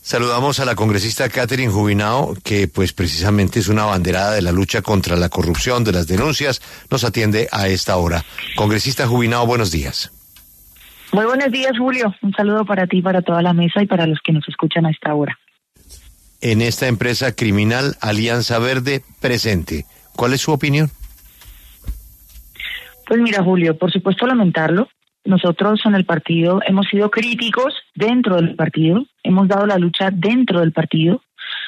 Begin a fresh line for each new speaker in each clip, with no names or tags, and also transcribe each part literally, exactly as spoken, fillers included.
Saludamos a la congresista Catherine Jubinao, que pues precisamente es una abanderada de la lucha contra la corrupción, de las denuncias. Nos atiende a esta hora. Congresista Jubinao, buenos días.
Muy buenos días, Julio. Un saludo para ti, para toda la mesa y para los que nos escuchan a esta hora.
En esta empresa criminal Alianza Verde presente, ¿cuál es su opinión?
Pues mira, Julio, por supuesto lamentarlo. Nosotros en el partido hemos sido críticos dentro del partido, hemos dado la lucha dentro del partido,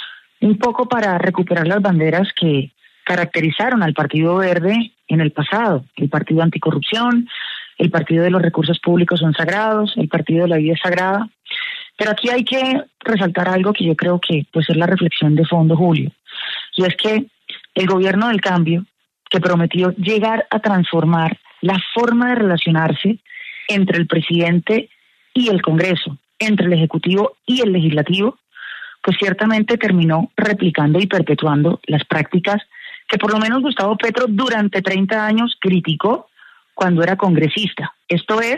un poco para recuperar las banderas que caracterizaron al Partido Verde en el pasado, el Partido Anticorrupción, el Partido de los Recursos Públicos son sagrados, el Partido de la Vida es sagrada. Pero aquí hay que resaltar algo que yo creo que pues es la reflexión de fondo, Julio, y es que el gobierno del cambio, que prometió llegar a transformar la forma de relacionarse entre el presidente y el Congreso, entre el Ejecutivo y el Legislativo, pues ciertamente terminó replicando y perpetuando las prácticas que por lo menos Gustavo Petro durante treinta años criticó cuando era congresista. Esto es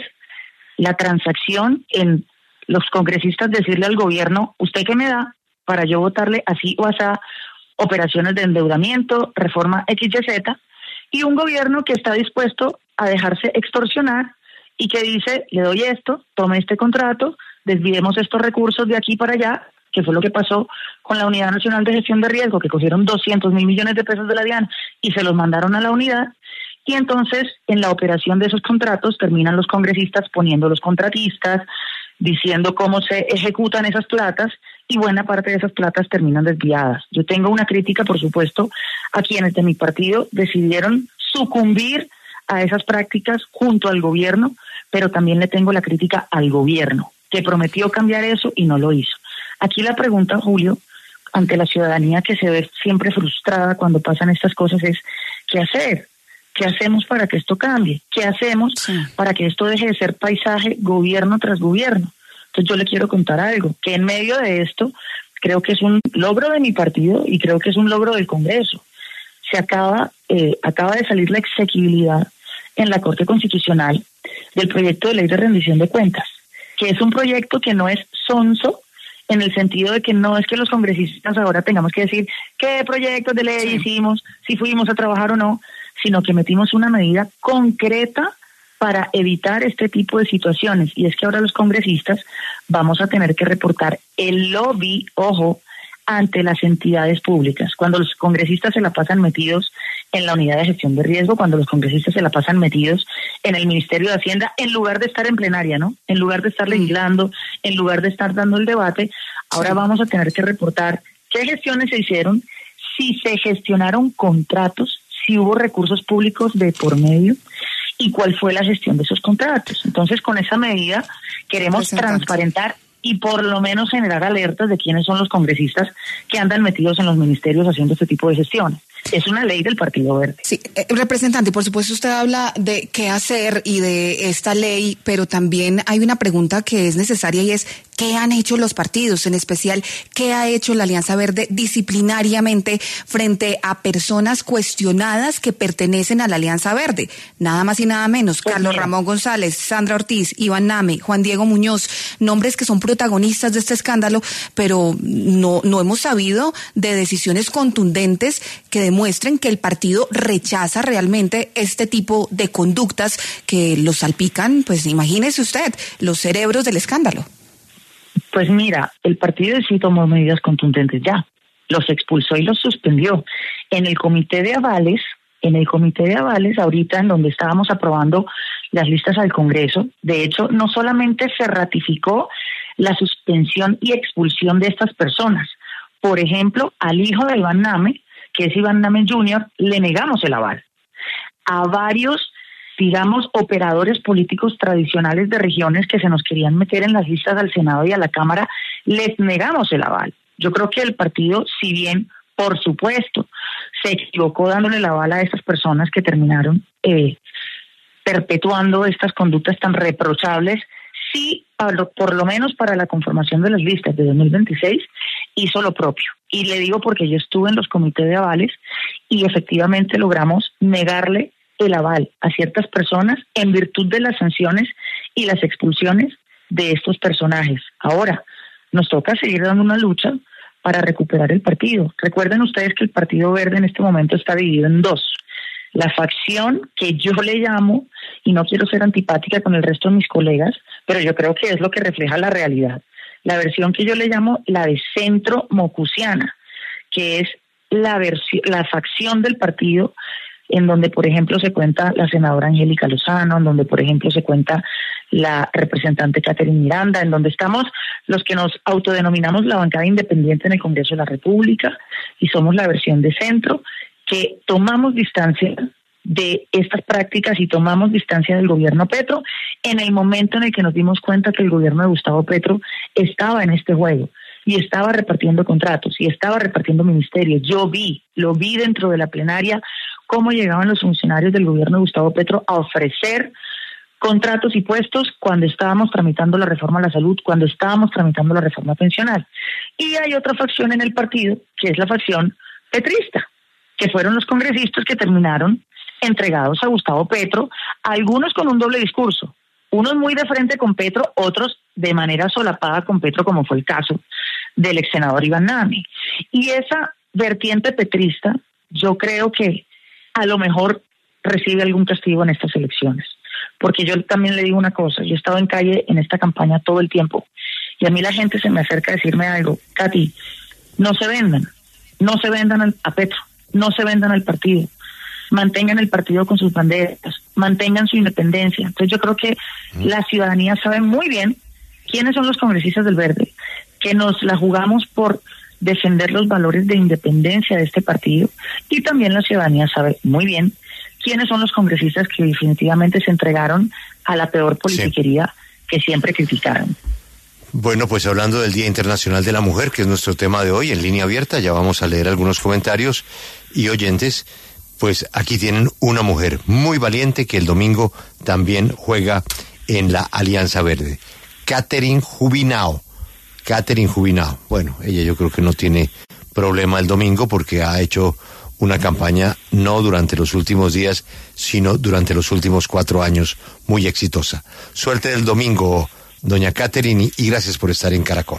la transacción en los congresistas decirle al gobierno, ¿usted qué me da para yo votarle así o asá operaciones de endeudamiento, reforma equis ye zeta? Y un gobierno que está dispuesto a dejarse extorsionar y que dice, le doy esto, tome este contrato, desviemos estos recursos de aquí para allá, que fue lo que pasó con la Unidad Nacional de Gestión de Riesgo, que cogieron doscientos mil millones de pesos de la DIAN y se los mandaron a la unidad. Y entonces, en la operación de esos contratos, terminan los congresistas poniendo los contratistas, diciendo cómo se ejecutan esas platas, y buena parte de esas platas terminan desviadas. Yo tengo una crítica, por supuesto, a quienes de mi partido decidieron sucumbir a esas prácticas junto al gobierno, pero también le tengo la crítica al gobierno, que prometió cambiar eso y no lo hizo. Aquí la pregunta, Julio, ante la ciudadanía que se ve siempre frustrada cuando pasan estas cosas es, ¿qué hacer? ¿Qué hacemos para que esto cambie? ¿Qué hacemos sí. para que esto deje de ser paisaje gobierno tras gobierno? Entonces yo le quiero contar algo, que en medio de esto creo que es un logro de mi partido y creo que es un logro del Congreso. Se acaba, eh, acaba de salir la exequibilidad en la Corte Constitucional del proyecto de ley de rendición de cuentas, que es un proyecto que no es sonso en el sentido de que no es que los congresistas ahora tengamos que decir qué proyectos de ley sí. hicimos, si fuimos a trabajar o no, sino que metimos una medida concreta para evitar este tipo de situaciones. Y es que ahora los congresistas vamos a tener que reportar el lobby, ojo, ante las entidades públicas. Cuando los congresistas se la pasan metidos en la unidad de gestión de riesgo, cuando los congresistas se la pasan metidos en el Ministerio de Hacienda, en lugar de estar en plenaria, ¿no? En lugar de estar legislando, en lugar de estar dando el debate, ahora sí. vamos a tener que reportar qué gestiones se hicieron, si se gestionaron contratos, si hubo recursos públicos de por medio y cuál fue la gestión de esos contratos. Entonces, con esa medida queremos transparentar y por lo menos generar alertas de quiénes son los congresistas que andan metidos en los ministerios haciendo este tipo de gestiones. Es una ley del Partido Verde.
Sí, eh, representante, por supuesto usted habla de qué hacer y de esta ley, pero también hay una pregunta que es necesaria y es ¿qué han hecho los partidos? En especial, ¿qué ha hecho la Alianza Verde disciplinariamente frente a personas cuestionadas que pertenecen a la Alianza Verde? Nada más y nada menos, pues Carlos mira. Ramón González, Sandra Ortiz, Iván Name, Juan Diego Muñoz, nombres que son protagonistas de este escándalo, pero no, no hemos sabido de decisiones contundentes que demuestren que el partido rechaza realmente este tipo de conductas que los salpican, pues imagínese usted, los cerebros del escándalo.
Pues mira, el partido sí tomó medidas contundentes ya, los expulsó y los suspendió. En el comité de avales, en el comité de avales, ahorita en donde estábamos aprobando las listas al Congreso, de hecho, no solamente se ratificó la suspensión y expulsión de estas personas, por ejemplo, al hijo de Iván Name, que es Iván Name junior, le negamos el aval. A varios, digamos, operadores políticos tradicionales de regiones que se nos querían meter en las listas al Senado y a la Cámara, les negamos el aval. Yo creo que el partido, si bien, por supuesto, se equivocó dándole el aval a estas personas que terminaron eh, perpetuando estas conductas tan reprochables, sí, por lo menos para la conformación de las listas de dos mil veintiséis, hizo lo propio. Y le digo porque yo estuve en los comités de avales y efectivamente logramos negarle el aval a ciertas personas en virtud de las sanciones y las expulsiones de estos personajes. Ahora, nos toca seguir dando una lucha para recuperar el partido. Recuerden ustedes que el Partido Verde en este momento está dividido en dos. La facción que yo le llamo, y no quiero ser antipática con el resto de mis colegas, pero yo creo que es lo que refleja la realidad. La versión que yo le llamo la de centro mocusiana, que es la, versión, la facción del partido en donde, por ejemplo, se cuenta la senadora Angélica Lozano, en donde, por ejemplo, se cuenta la representante Catherine Miranda, en donde estamos los que nos autodenominamos la bancada independiente en el Congreso de la República y somos la versión de centro, que tomamos distancia de estas prácticas y tomamos distancia del gobierno Petro en el momento en el que nos dimos cuenta que el gobierno de Gustavo Petro estaba en este juego y estaba repartiendo contratos y estaba repartiendo ministerios. Yo vi, lo vi dentro de la plenaria, cómo llegaban los funcionarios del gobierno de Gustavo Petro a ofrecer contratos y puestos cuando estábamos tramitando la reforma a la salud, cuando estábamos tramitando la reforma pensional. Y hay otra facción en el partido, que es la facción petrista, que fueron los congresistas que terminaron entregados a Gustavo Petro, algunos con un doble discurso, unos muy de frente con Petro, otros de manera solapada con Petro, como fue el caso del ex senador Iván Nami. Y esa vertiente petrista, yo creo que a lo mejor recibe algún castigo en estas elecciones. Porque yo también le digo una cosa, yo he estado en calle en esta campaña todo el tiempo, y a mí la gente se me acerca a decirme algo: Katy, no se vendan, no se vendan al, a Petro, no se vendan al partido, mantengan el partido con sus banderas, mantengan su independencia. Entonces yo creo que mm. la ciudadanía sabe muy bien quiénes son los congresistas del Verde, que nos la jugamos por defender los valores de independencia de este partido, y también la ciudadanía sabe muy bien quiénes son los congresistas que definitivamente se entregaron a la peor politiquería sí. que siempre criticaron.
Bueno, pues hablando del Día Internacional de la Mujer, que es nuestro tema de hoy, en línea abierta, ya vamos a leer algunos comentarios y oyentes. Pues aquí tienen una mujer muy valiente que el domingo también juega en la Alianza Verde. Catherine Jubinao. Catherine Jubinao. Bueno, ella yo creo que no tiene problema el domingo porque ha hecho una campaña no durante los últimos días, sino durante los últimos cuatro años muy exitosa. Suerte del domingo, doña Catherine, y gracias por estar en Caracol.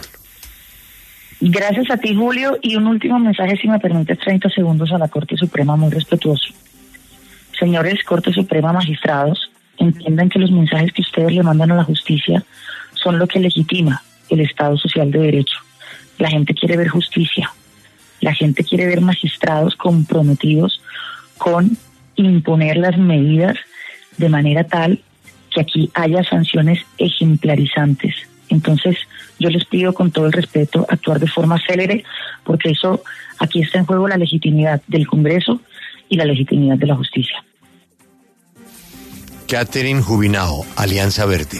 Gracias a ti, Julio, y un último mensaje, si me permites, treinta segundos a la Corte Suprema, muy respetuoso. Señores Corte Suprema, magistrados, entiendan que los mensajes que ustedes le mandan a la justicia son lo que legitima el Estado Social de Derecho. La gente quiere ver justicia, la gente quiere ver magistrados comprometidos con imponer las medidas de manera tal que aquí haya sanciones ejemplarizantes. Entonces, yo les pido con todo el respeto actuar de forma célere, porque eso, aquí está en juego la legitimidad del Congreso y la legitimidad de la justicia.
Catherine Jubinao, Alianza Verde.